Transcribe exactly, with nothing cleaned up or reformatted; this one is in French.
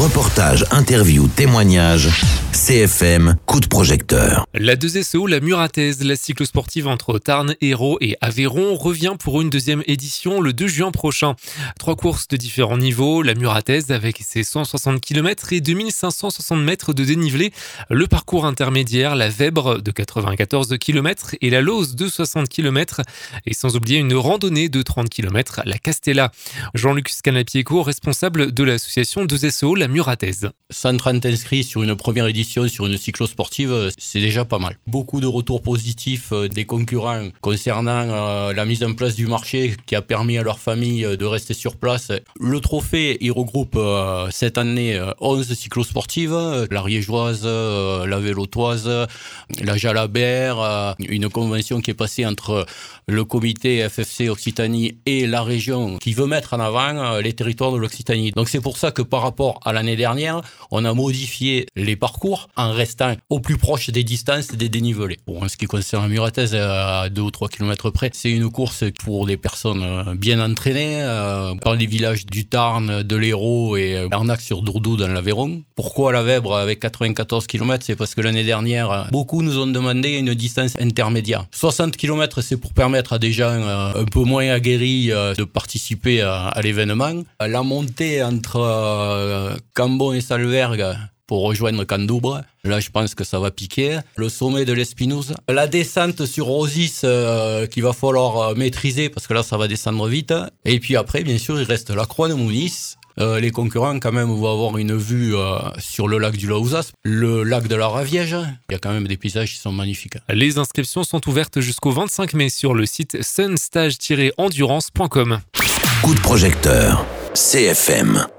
Reportages, interviews, témoignages, C F M, coup de projecteur. La deux S O, la Muratez, la cyclosportive entre Tarn, Hérault et Aveyron, revient pour une deuxième édition le deux juin prochain. Trois courses de différents niveaux, la Muratez avec ses cent soixante kilomètres et deux mille cinq cent soixante mètres de dénivelé, le parcours intermédiaire, la Vèbre de quatre-vingt-quatorze kilomètres et la Lose de soixante kilomètres, et sans oublier une randonnée de trente kilomètres, la Castella. Jean-Luc Scanapiéco, responsable de l'association deux S O, la Muratez. cent trente inscrits sur une première édition sur une cyclosportive, c'est déjà pas mal. Beaucoup de retours positifs des concurrents concernant euh, la mise en place du marché qui a permis à leur famille de rester sur place. Le trophée, il regroupe euh, cette année onze cyclosportives, la Riégeoise, euh, la Vélotoise, la Jalabert, euh, une convention qui est passée entre le comité F F C Occitanie et la région qui veut mettre en avant euh, les territoires de l'Occitanie. Donc c'est pour ça que par rapport à l'année dernière, on a modifié les parcours en restant au plus proche des distances et des dénivelés. Bon, en ce qui concerne la Muratez, à deux ou trois kilomètres près, c'est une course pour des personnes bien entraînées, euh, dans les villages du Tarn, de l'Hérault et Arnac-sur-Dourdou dans l'Aveyron. Pourquoi la Vèbre avec quatre-vingt-quatorze kilomètres? C'est parce que l'année dernière, beaucoup nous ont demandé une distance intermédiaire. soixante kilomètres, c'est pour permettre à des gens euh, un peu moins aguerris euh, de participer à, à l'événement. La montée entre euh, Cambon et Salvergue pour rejoindre Candoubre, là je pense que ça va piquer. Le sommet de l'Espinouse, la descente sur Rosis euh, qu'il va falloir maîtriser parce que là ça va descendre vite. Et puis après bien sûr il reste la Croix de Mounis. Euh, les concurrents quand même vont avoir une vue euh, sur le lac du Laouzas, le lac de la Raviège. Il y a quand même des paysages qui sont magnifiques. Les inscriptions sont ouvertes jusqu'au vingt-cinq mai sur le site sunstage tiret endurance point com. Coup de projecteur, C F M.